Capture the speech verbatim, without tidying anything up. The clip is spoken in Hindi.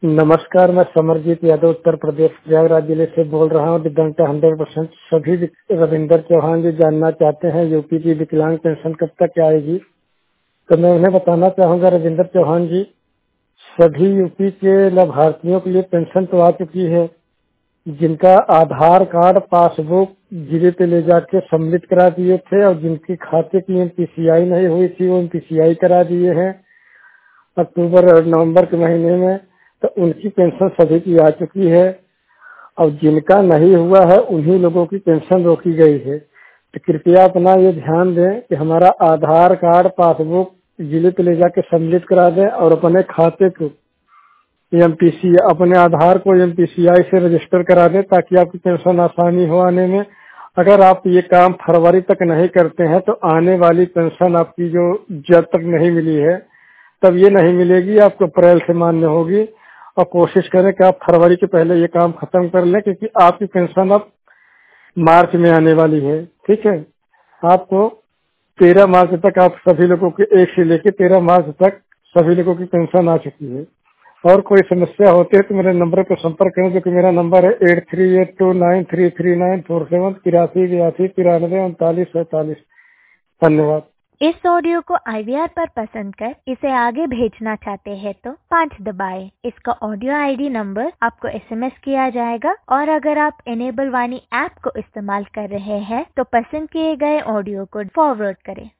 नमस्कार, मैं समरजीत यादव उत्तर प्रदेश प्रयागराज जिले से बोल रहा हूँ। दिव्यांगता हंड्रेड परसेंट सभी रविंदर चौहान जी जानना चाहते हैं यूपी की विकलांग पेंशन कब तक आएगी। तो मैं उन्हें बताना चाहूँगा रविंदर चौहान जी, सभी यूपी के लाभार्थियों के लिए पेंशन तो आ चुकी है। जिनका आधार कार्ड पासबुक जिले पे ले जाके सम्मिलित करा दिए थे और जिनकी खाते की एमपीसीआई नहीं हुई थी वो एमपीसीआई करा दिए हैं अक्टूबर और नवंबर के महीने में, तो उनकी पेंशन सभी की आ चुकी है। और जिनका नहीं हुआ है उन्हीं लोगों की पेंशन रोकी गई है। तो कृपया अपना ये ध्यान दें कि हमारा आधार कार्ड पासबुक जिले पे ले जाके सम्मिलित करा दें और अपने खाते को एमपीसी अपने आधार को एमपीसीआई से रजिस्टर करा दें ताकि आपकी पेंशन आसानी हो आने में। अगर आप ये काम फरवरी तक नहीं करते हैं तो आने वाली पेंशन आपकी जो जब तक नहीं मिली है तब ये नहीं मिलेगी, आपको अप्रैल से मान्य होगी। और कोशिश करें कि आप फरवरी के पहले ये काम खत्म कर लें क्योंकि आपकी पेंशन अब मार्च में आने वाली है। ठीक है, आपको तेरह मार्च तक आप सभी लोगों के एक से लेकर तेरह मार्च तक सभी लोगों की पेंशन आ चुकी है। और कोई समस्या होती है तो मेरे नंबर पर संपर्क करें, जो कि मेरा नंबर है eight three eight two nine three three nine four seven तिरासी बयासी तिरानवे उनतालीस सैतालीस। धन्यवाद। इस ऑडियो को आई वी आर पर पसंद कर इसे आगे भेजना चाहते हैं तो पाँच दबाएं। इसका ऑडियो आईडी नंबर आपको एसएमएस किया जाएगा और अगर आप इनेबल वाणी ऐप को इस्तेमाल कर रहे हैं तो पसंद किए गए ऑडियो को फॉरवर्ड करें।